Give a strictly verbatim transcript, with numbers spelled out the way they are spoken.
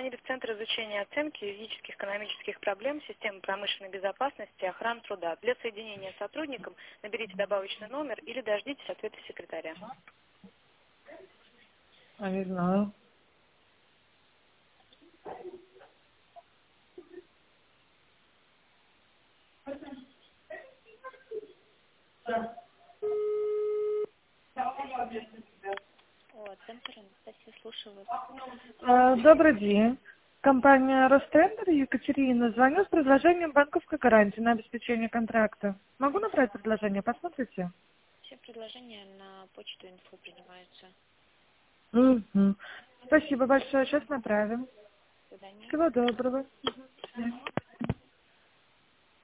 позвонили в Центр изучения и оценки юридических экономических проблем системы промышленной безопасности и охраны труда. Для соединения с сотрудником наберите добавочный номер или дождитесь ответа секретаря. А не знаю. О, Центр, Анастасия, слушаю вас. А, Добрый день. Компания Ростендер, Екатерина. Звоню с предложением банковской гарантии на обеспечение контракта. Могу направить предложение? Посмотрите. Все предложения на почту инфо принимаются. Мгм. Спасибо большое. Сейчас направим. До свидания. Всего доброго. Мгм. До свидания.